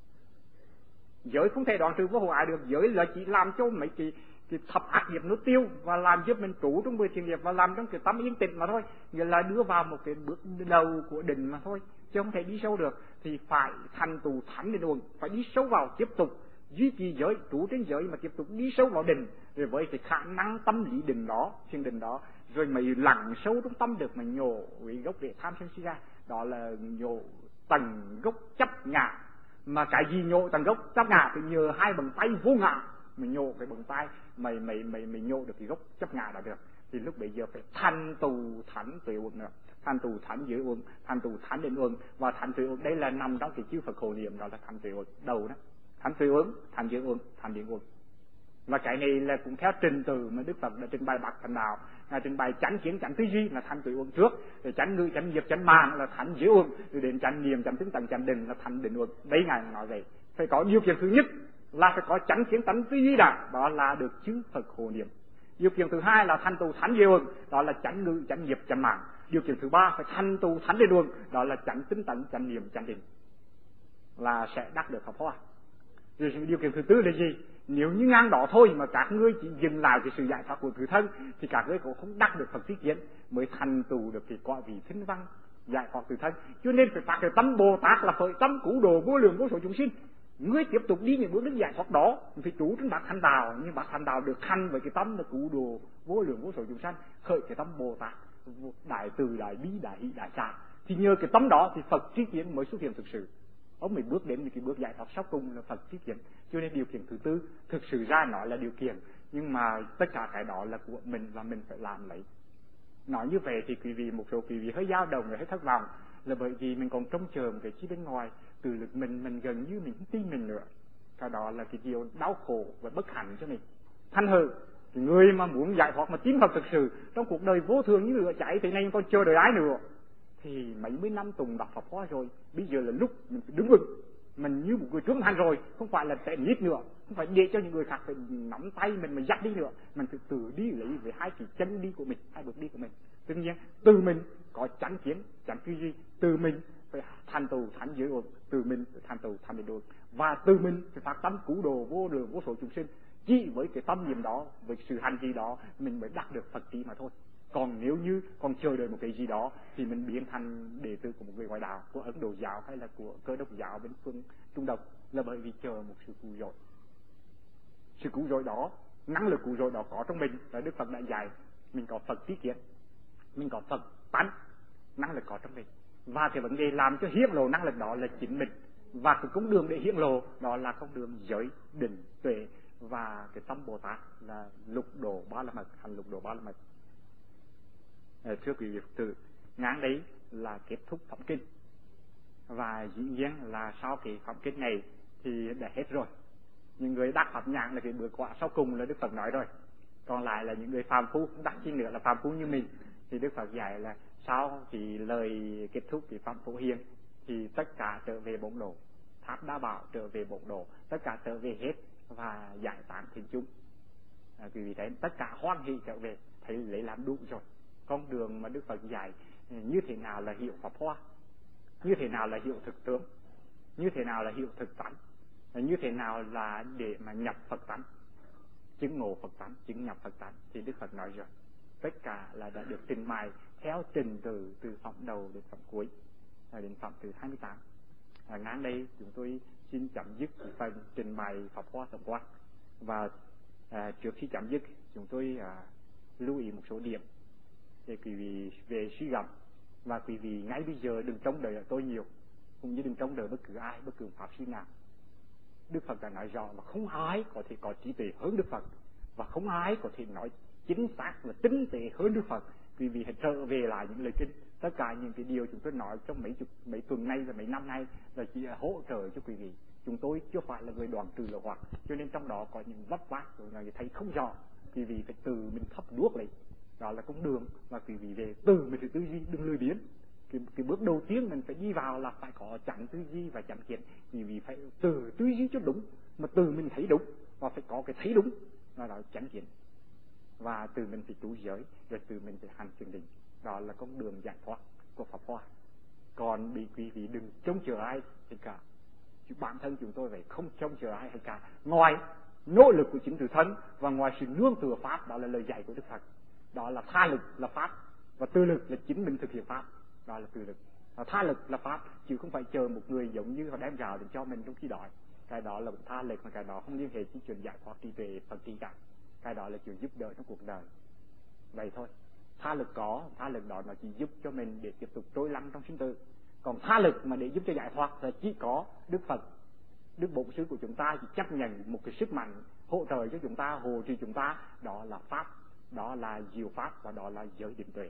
Giới không thể đoạn trừ vô hữu ái được. Giới là chỉ làm cho mấy cái cái thập ác nghiệp nó tiêu và làm giúp mình trụ trong mười thiện nghiệp và làm trong cái tâm yên tĩnh mà thôi, nghĩa là đưa vào một cái bước đầu của định mà thôi, chứ không thể đi sâu được. Thì phải thành tựu thánh định uẩn, phải đi sâu vào, tiếp tục duy trì giới, trụ trên giới mà tiếp tục đi sâu vào định, rồi với cái khả năng tâm lý định đó, thiền định đó, rồi mới lặn sâu trong tâm được mà nhổ cái gốc rễ tham sân si ra. Đó là nhổ tầng gốc chấp ngã. Mà cái gì nhổ tầng gốc chấp ngã thì nhờ hai bàn tay vô ngã mình nhổ cái bàn tay mày mày mày mày nhổ được cái gốc chấp ngã là được. Thì lúc bây giờ phải thành tựu thánh tuệ uẩn nữa, thành tựu thánh giới uẩn, thành tựu thánh định uẩn. Và thánh tuệ uẩn đây là nằm trong cái chư Phật hộ niệm, đó là thánh tuệ uẩn đầu đó. Thánh tuệ uẩn, thánh giới uẩn, thánh định uẩn. Và cái này là cũng theo trình tự mà Đức Phật đã trình bày bậc thành đạo. Ngài trình bày chánh kiến chánh tư duy là thánh tuệ uẩn trước, rồi chánh ngữ chánh nghiệp chánh mạng là thánh giới uẩn, rồi đến chánh niệm chánh tinh tấn chánh định là thánh định uẩn. Đấy Ngài nói vậy. Phải có điều kiện thứ nhất là phải có chánh kiến chánh tư duy đã, đó là được chư Phật hộ niệm. Điều kiện thứ hai là thành tựu thánh giới uẩn, đó là chánh ngữ chánh nghiệp chánh mạng. Điều kiện thứ ba phải thành tựu thánh định uẩn, đó là chánh tinh tấn chánh niệm chánh định, là sẽ đắc được Pháp Hoa. Rồi điều kiện thứ tư là gì? Nếu như ngang đó thôi mà các ngươi chỉ dừng lại cái sự giải thoát của tự thân thì các ngươi cũng không đắc được Phật trí kiến, mới thành tựu được cái quả vị thinh văn giải thoát tự thân. Cho nên phải phát cái tâm Bồ Tát là khởi tâm cứu độ vô lượng vô số chúng sinh. Ngươi tiếp tục đi những bước đến giải thoát đó, phải trú trên bát thành đạo, nhưng bát thành đạo được hành với cái tâm là cứu độ vô lượng vô số chúng sanh, khởi cái tâm Bồ Tát đại từ đại bi đại hỷ đại xả, thì nhờ cái tâm đó thì Phật trí kiến mới xuất hiện thực sự. Ông mới bước đến những cái bước giải thoát sau cùng là Phật trí kiến. Cho nên điều kiện thứ tư thực sự ra nói là điều kiện, nhưng mà tất cả cái đó là của mình và mình phải làm lấy. Nói như vậy thì quý vị, một số quý vị hơi dao động, hơi thất vọng, là bởi vì mình còn trông chờ một cái chi bên ngoài, từ lực mình mình gần như mình không tin mình nữa. Cái đó là cái điều đau khổ và bất hạnh cho mình. Thành hừ, người mà muốn giải thoát mà tin Phật thực sự trong cuộc đời vô thường như lửa cháy thế này còn chờ đợi ai nữa? Thì mấy mươi năm tùng đọc Pháp Hoa rồi, bây giờ là lúc mình phải đứng vững, mình như một người trưởng thành rồi, không phải là sẽ nhít nữa, không phải để cho những người khác phải nắm tay mình mà dắt đi nữa, mình phải tự đi lấy về hai cái chân đi của mình, hai bước đi của mình. Tự nhiên từ mình có chánh kiến, chánh tư duy, từ mình phải thành tựu thánh giới uẩn, từ mình phải thành tựu thánh định uẩn, và từ mình phải phát tâm cứu độ vô lượng vô số chúng sinh. Chỉ với cái tâm niệm đó, với sự hành trì đó, mình mới đạt được Phật trí mà thôi. Còn nếu như còn chờ đợi một cái gì đó thì mình biến thành đệ tử của một người ngoại đạo, của Ấn Độ giáo hay là của Cơ Đốc giáo bên phương Trung Đông, là bởi vì chờ một sự cứu rỗi. Sự cứu rỗi đó, năng lực cứu rỗi đó có trong mình, là Đức Phật đã dạy mình có Phật trí kiến, mình có Phật tánh, năng lực có trong mình. Và cái vấn đề làm cho hiển lộ năng lực đó là chính mình, và cái con đường để hiển lộ đó là con đường giới định tuệ và cái tâm Bồ Tát là lục độ ba la mật, hành lục độ ba la mật. Thưa quý vị Phật tử, ngắn đấy là kết thúc phẩm kinh, và dĩ nhiên là sau cái phẩm kinh này thì đã hết rồi. Những người đắc pháp nhãn là cái bữa quả sau cùng là Đức Phật nói rồi, còn lại là những người phàm phu không đắc chi nữa là phàm phu như mình, thì Đức Phật dạy là sau thì lời kết thúc cái pháp phổ hiền thì tất cả trở về bổn độ, tháp đa bảo trở về bổn độ, tất cả trở về hết và giải tán thiên chúng. À, quý vị thấy tất cả hoan hỷ trở về, thấy lấy làm đúng rồi. Con đường mà Đức Phật dạy như thế nào là hiệu Pháp Hoa, như thế nào là hiệu thực tướng, như thế nào là hiệu thực tánh, như thế nào là để mà nhập Phật tánh, chứng ngộ Phật tánh, chứng nhập Phật tánh, thì Đức Phật nói rồi. Tất cả là đã được trình bày theo trình tự từ phẩm đầu đến phẩm cuối, đến phẩm từ hai mươi tám. À, ngắn đây chúng tôi xin chấm dứt phần trình bày Pháp Hoa tổng quan. Và à, trước khi chấm dứt, chúng tôi à, lưu ý một số điểm để quý vị về suy gẫm, và quý vị ngay bây giờ đừng trông đợi ở tôi nhiều, cũng như đừng trông đợi bất cứ ai, bất cứ pháp sư nào. Đức Phật đã nói rõ là không ai có thể có trí tuệ hơn Đức Phật, và không ai có thể nói chính xác và tinh tế hơn Đức Phật. Quý vị hãy trở về lại những lời kinh. Tất cả những cái điều chúng tôi nói trong mấy chục mấy tuần nay và mấy năm nay là chỉ là hỗ trợ cho quý vị. Chúng tôi chưa phải là người đoạn trừ lậu hoặc, cho nên trong đó có những vấp váp rồi người thấy không rõ. Quý vị phải từ mình thắp đuốc lấy, đó là con đường mà quý vị về từ mình phải tư duy, đừng lười biếng. Cái, cái bước đầu tiên mình phải đi vào là phải có chánh tư duy và chánh kiến. Quý vị phải từ tư duy cho đúng, mà từ mình thấy đúng, và phải có cái thấy đúng, là đó chánh kiến. Và từ mình phải trú giới, rồi từ mình phải hành thiền định. Đó là con đường giải thoát của Pháp Hoa. Còn bị quý vị đừng trông chờ ai hết cả. Chứ bản thân chúng tôi phải không trông chờ ai hết cả, ngoài nỗ lực của chính tự thân và ngoài sự nương tựa Pháp. Đó là lời dạy của Đức Phật. Đó là tha lực là Pháp, và tư lực là chính mình thực hiện Pháp. Đó là tư lực. Và tha lực là Pháp, chứ không phải chờ một người giống như họ đem gạo để cho mình trong khi đói. Cái đó là một tha lực, mà cái đó không liên hệ đến chuyện giải thoát trí tuệ Phật trí cả. Cái đó là chuyện giúp đỡ trong cuộc đời. Vậy thôi. Tha lực có, tha lực đó nó chỉ giúp cho mình để tiếp tục trôi lăn trong sinh tử. Còn tha lực mà để giúp cho giải thoát là chỉ có Đức Phật, Đức Bổn Sư của chúng ta chỉ chấp nhận một cái sức mạnh hỗ trợ cho chúng ta, hộ trì chúng ta. Đó là Pháp, đó là diệu Pháp, và đó là giới định tuệ.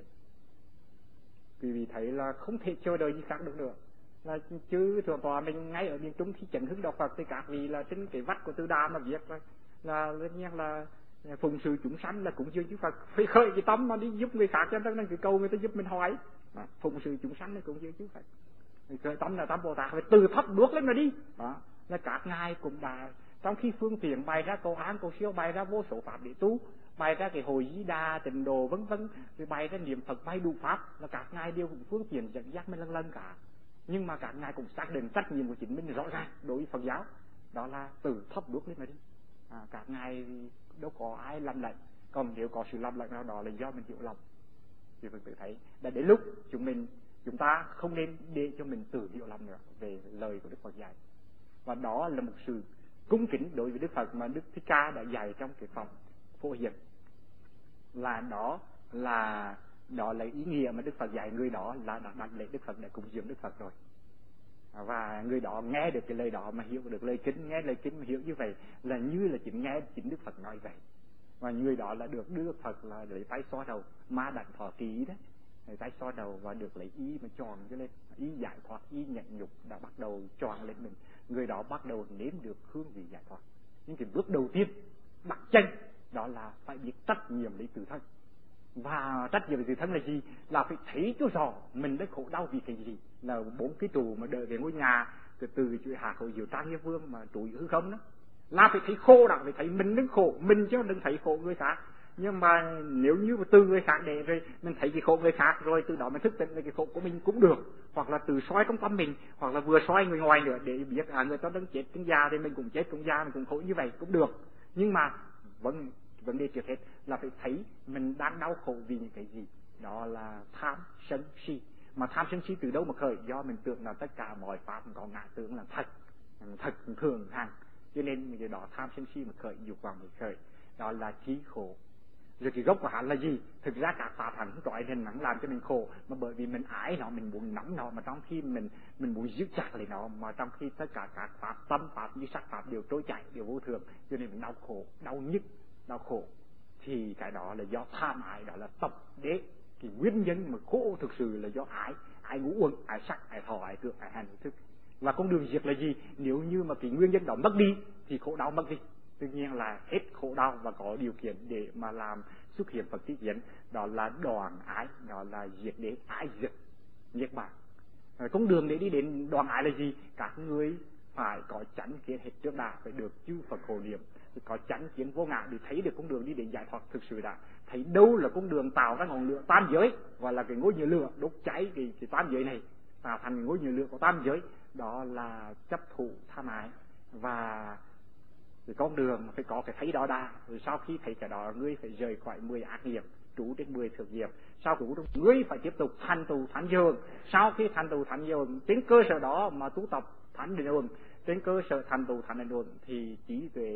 Quý vị thấy là không thể chờ đợi gì khác được nữa. Là chứ thượng tọa mình ngay ở miền Trung khi chấn hưng đạo Phật thì các vị là trên cái vách của Tư Đà mà viết là là tất nhiên là phụng sự chúng sanh là cũng dường chư Phật, phải khởi cái tâm mà đi giúp người khác, cho nên cái câu người ta giúp mình hỏi. Đó, phụng sự chúng sanh là cũng dường chư Phật. Khởi tâm là tâm Bồ Tát phải từ thấp bước lên mà đi. Đó, là các ngài cũng đã trong khi phương tiện bày ra cầu án cầu siêu, bày ra vô số pháp để tu, bày ra cái hồi Di Đà tịnh độ vân vân, rồi bày ra niệm Phật bày đủ pháp, là các ngài đều cũng phương tiện dẫn dắt mình lần lần cả. Nhưng mà các ngài cũng xác định trách nhiệm của chính mình rõ ràng đối với Phật giáo, đó là từ thấp bước lên mà đi. À, các ngài đâu có ai làm lệnh, còn nếu có sự làm lệnh nào đó là do mình hiểu lầm. Thì Phật tử thấy đã đến lúc chúng mình chúng ta không nên để cho mình tự hiểu lầm nữa về lời của Đức Phật dạy. Và đó là một sự cung kính đối với Đức Phật mà Đức Thích Ca đã dạy trong cái phòng Phổ Hiền. Là đó là đó là ý nghĩa mà Đức Phật dạy, người đó là đã đặt lễ Đức Phật để cúng dường Đức Phật rồi. Và người đó nghe được cái lời đó mà hiểu được lời kính, nghe lời kính mà hiểu như vậy là như là chính nghe chính Đức Phật nói vậy. Và người đó là được Đức Phật là lấy tay xoa đầu, ma đảnh thọ ký đấy, lấy tay xoa đầu và được lấy ý mà tròn cái lên, ý giải thoát, ý nhận nhục đã bắt đầu tròn lên mình. Người đó bắt đầu nếm được hương vị giải thoát. Nhưng cái bước đầu tiên đặt chân đó là phải biết trách nhiệm lấy tự thân. Và trách nhiệm lấy tự thân là gì? Là phải thấy cho rõ mình đã khổ đau vì cái gì. Là bốn cái tù mà đợi về ngôi nhà từ từ chuỗi hạt hội diệu trang như vương mà trụ hư không đó, là phải thấy khổ đó, phải thấy mình đừng khổ mình chứ đừng thấy khổ người khác. Nhưng mà nếu như từ người khác để rồi mình thấy cái khổ người khác rồi từ đó mình thức tỉnh về cái khổ của mình cũng được, hoặc là từ soi trong tâm mình, hoặc là vừa soi người ngoài nữa để biết à người ta đang chết cũng già thì mình cũng chết cũng già, mình cũng khổ như vậy cũng được. Nhưng mà vẫn vấn đề trước hết là phải thấy mình đang đau khổ vì những cái gì. Đó là tham sân si. Mà tham sân si từ đâu mà khởi? Do mình tưởng là tất cả mọi pháp có ngã tưởng là thật, thật thường hằng, cho nên cái đó tham sân si mà khởi, dục vọng mà khởi, đó là trí khổ. Rồi cái gốc của hắn là gì? Thực ra các pháp hắn không trói nên hắn làm cho mình khổ, mà bởi vì mình ái nó, mình muốn nắm nó, mà trong khi mình mình muốn giữ chặt lại nó, mà trong khi tất cả các pháp tâm pháp như sắc pháp đều trôi chảy, đều vô thường, cho nên mình đau khổ, đau nhức, đau khổ. Thì cái đó là do tham ái, đó là tập đế. Cái nguyên nhân mà khổ thực sự là do ái, ái ngũ uẩn, ái sắc, ái thọ, ái tưởng, ái hành, ái thức. Và con đường diệt là gì? Nếu như mà cái nguyên nhân đó mất đi thì khổ đau mất đi, tự nhiên là hết khổ đau và có điều kiện để mà làm xuất hiện Phật trí diễn. Đó là đoàn ái, đó là diệt đế, ái diệt niết bàn. Con đường để đi đến đoàn ái là gì? Các người phải có chánh kiến hết trước đã, phải được chư Phật hộ niệm, có chánh kiến vô ngã để thấy được con đường đi đến giải thoát thực sự đã. Thấy đâu là con đường tạo ra ngọn lửa tam giới, gọi là cái ngôi nhựa lửa đốt cháy cái, cái tam giới này, tạo thành ngôi nhựa lửa của tam giới. Đó là chấp thủ tham ái. Và cái con đường phải có cái thấy đó đã. Rồi sau khi thấy cái đó, ngươi phải rời khỏi mười ác nghiệp, trú trên mười thực nghiệp. Sau trú ngươi phải tiếp tục thành tù thánh dường. Sau khi thành tù thánh dường, trên cơ sở đó mà tu tập thánh định luận, trên cơ sở thành tù thánh định luận thì trí tuệ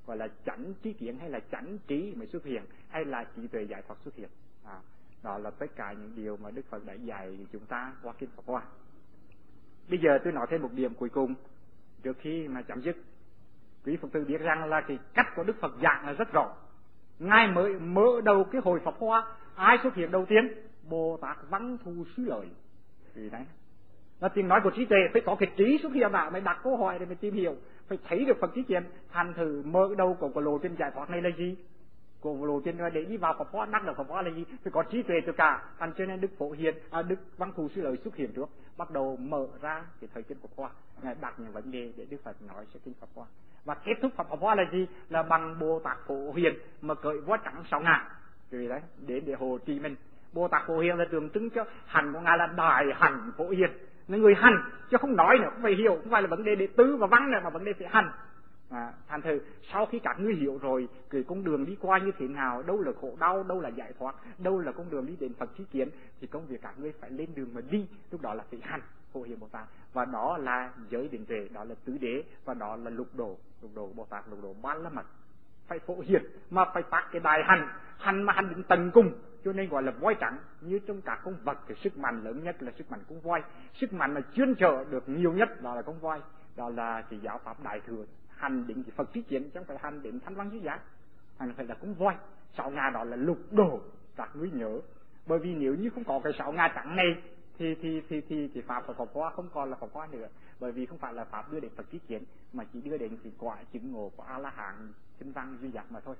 gọi là chánh trí kiến hay là chánh trí mới xuất hiện, hay là trí tuệ giải thoát xuất hiện. À, đó là tất cả những điều mà Đức Phật đã dạy chúng ta qua kinh Pháp Hoa. Bây giờ tôi nói thêm một điểm cuối cùng trước khi mà chấm dứt. Quý Phật tử biết rằng là cái cách của Đức Phật giảng là rất rõ. Ngài mới mở đầu cái hồi Pháp Hoa, ai xuất hiện đầu tiên? Bồ Tát Văn Thù Sư Lợi. Vì đấy là tiếng nói của trí tuệ, phải có cái trí xuất hiện đã mới đặt câu hỏi để mới tìm hiểu, phải thấy được Phật trí chuyện. Thành thử mở đầu của cái lộ trình giải thoát này là gì? Của lộ trình để đi vào Pháp Hoa, đắc được Pháp Hoa là gì? Phải có trí tuệ từ cả. Thành cho nên Đức Phổ Hiền, à, Đức Văn Thù Sư Lợi xuất hiện trước, bắt đầu mở ra cái thời kinh Pháp Hoa, Ngài đặt những vấn đề để Đức Phật nói sẽ kinh Pháp Hoa. Và kết thúc Pháp Hoa là gì? Là bằng Bồ Tát Phổ Hiền mà cởi vói trắng sáu ngàn. Vì đấy đến để hộ trì mình. Bồ Tát Phổ Hiền là tượng trưng cho hành của Ngài là đại hành Phổ Hiền, là người hành chứ không nói nữa, không phải hiểu, không phải là vấn đề để tứ và văn nữa, mà vấn đề phải hành. À, thành thử sau khi các ngươi hiểu rồi cái con đường đi qua như thế nào, đâu là khổ đau, đâu là giải thoát, đâu là con đường đi đến Phật trí kiến, thì công việc các ngươi phải lên đường mà đi. Lúc đó là phải hành Phổ Hiền Bồ Tát, và đó là giới định tuệ, đó là tứ đế, và đó là lục độ, lục độ Bồ Tát, lục độ Ba La Mật. Phải phổ hiền mà phải tác cái đại hành, hành mà hành đến tận cùng, cho nên gọi là voi trắng. Như trong các con vật thì sức mạnh lớn nhất là sức mạnh con voi, sức mạnh mà chuyên trở được nhiều nhất đó là con voi. Đó là cái giáo pháp đại thừa, hành đến cái Phật trí kiến, chứ không phải hành đến thanh văn duy giác, hành phải là con voi. Sáu ngà đó là lục độ, các ngươi nhớ. Bởi vì nếu như không có cái sáu ngà trắng này thì thì thì thì cái pháp của Pháp Hoa không còn là Pháp Hoa nữa, bởi vì không phải là pháp đưa đến Phật trí kiến, mà chỉ đưa đến cái quả chứng ngộ của A La Hán thanh văn duy giác mà thôi.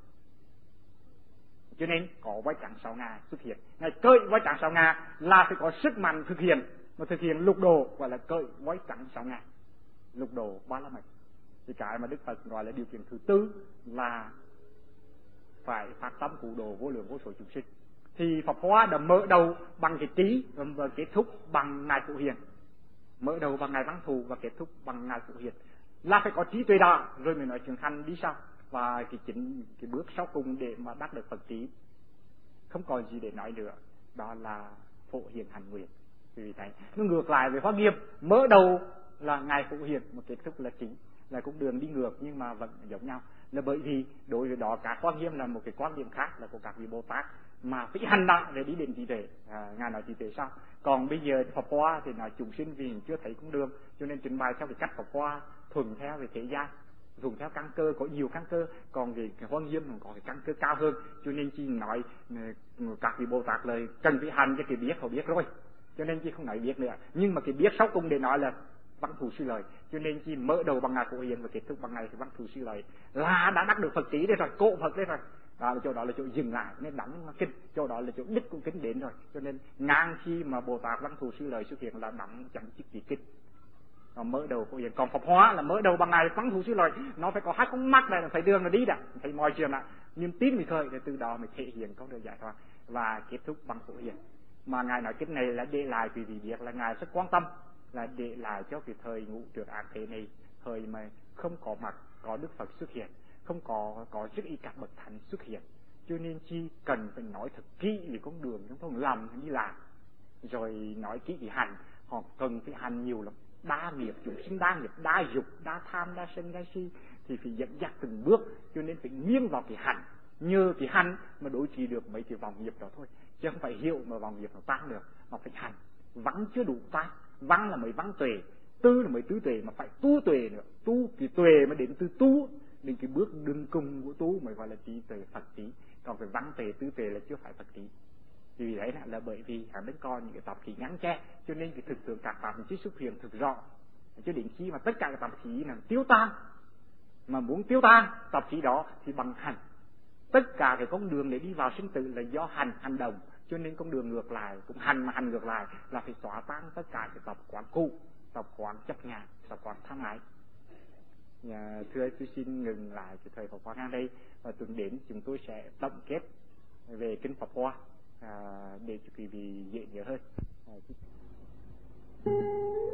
Cho nên có voi trắng sáu ngà xuất hiện. Ngài cởi voi trắng sáu ngà là phải có sức mạnh thực hiện, mà thực hiện lục độ gọi là cởi voi trắng sáu ngà, lục độ Ba La Mật. Thì cái mà Đức Phật gọi là điều kiện thứ tư là phải phát tâm cứu độ vô lượng vô số chúng sinh. Thì Pháp Hoa đã mở đầu bằng cái trí và kết thúc bằng Ngài Phổ Hiền. Mở đầu bằng Ngài Văn Thù và kết thúc bằng Ngài Phổ Hiền. Là phải có trí tuệ đạo rồi mới nói chuyện hành đi sau. Và cái chính cái bước sau cùng để mà đắc được Phật trí không còn gì để nói nữa, đó là Phổ Hiền hành nguyện. Vì thế nó ngược lại với Hoa Nghiêm, mở đầu là Ngài Phổ Hiền mà kết thúc là trí, là cũng đường đi ngược nhưng mà vẫn giống nhau. Là bởi vì đối với đó cả Hoa Nghiêm là một cái quan điểm khác, là của các vị Bồ Tát mà phải hành đạo để đi đến trí tuệ. À, Ngài nói trí tuệ sau. Còn bây giờ Pháp Hoa thì nói chúng sinh vì chưa thấy cũng đường, cho nên trình bày theo cái cách Pháp Hoa thuần theo về thế gian, dùng theo căn cơ, có nhiều căn cơ. Còn cái, cái Hoa Nghiêm còn có cái căn cơ cao hơn, cho nên chỉ nói các vị Bồ Tát lời cần phải hành cho cái biết họ biết rồi, cho nên chỉ không nói biết nữa. Nhưng mà cái biết sau cùng để nói là Văn Thù Sư Lợi, cho nên chỉ mở đầu bằng Ngài Phổ Hiền và kết thúc bằng Ngài Văn Thù Sư Lợi là đã đắc được Phật trí đấy rồi, cộ Phật đấy rồi. Đó là chỗ đó là chỗ dừng lại nên đóng kinh, chỗ đó là chỗ đích của kinh đến rồi. Cho nên ngang khi mà Bồ Tát Văn Thù Sư Lợi xuất hiện là đóng chấm dứt kỳ kinh. Còn mở đầu Phổ Hiền, còn Pháp Hóa là mở đầu bằng Ngài Văn Thù Sư Lợi, nó phải có hai con mắt này, phải đường nó đi đã, phải mọi chuyện lại niềm tin mới khởi, để từ đó mới thể hiện con đường giải thoát và kết thúc bằng Phổ Hiền. Mà Ngài nói kinh này là để lại quý vị biết là Ngài rất quan tâm, là để lại cho cái thời ngũ trượt ác thế này, thời mà không có mặt có Đức Phật xuất hiện, không có có rất ít các bậc thánh xuất hiện, cho nên chi cần phải nói thật kỹ về con đường chúng tôi làm đi làm, rồi nói kỹ về hành. Họ cần phải hành nhiều lắm, đa nghiệp chúng sinh, đa nghiệp, đa dục, đa tham, đa sân, đa si, thì phải dẫn dắt từng bước, cho nên phải nghiêng vào cái hành, nhờ cái hành mà đối trị được mấy cái vòng nghiệp đó thôi, chứ không phải hiểu mà vòng nghiệp nó tan được, mà phải hành. Vắng chưa đủ tan, văn là mới văn tuệ, tư là mới tứ tuệ, mà phải tu tuệ nữa, tu cái tuệ mà đến từ tu, đến cái bước đường cùng của tu mới gọi là trí tuệ Phật trí. Còn cái văn tuệ tứ tuệ là chưa phải Phật trí. Vì đấy là bởi vì hắn đến coi những cái tập khí ngắn che, cho nên cái thực tượng các pháp chỉ xuất hiện thực rõ, cho đến khi mà tất cả các tập khí là tiêu tan, mà muốn tiêu tan tập khí đó thì bằng hành. Tất cả cái con đường để đi vào sinh tử là do hành hành động, cho nên con đường ngược lại cũng hành, mà hành ngược lại là phải xóa tan tất cả cái tập quán cũ, tập quán chấp ngã, tập quán tham ái. Nhà, thưa tôi xin ngừng lại cái thời Pháp Hoa ngang đây, và tuần đến chúng tôi sẽ tổng kết về kinh Pháp Hoa à, để cho quý vị dễ nhớ hơn. À,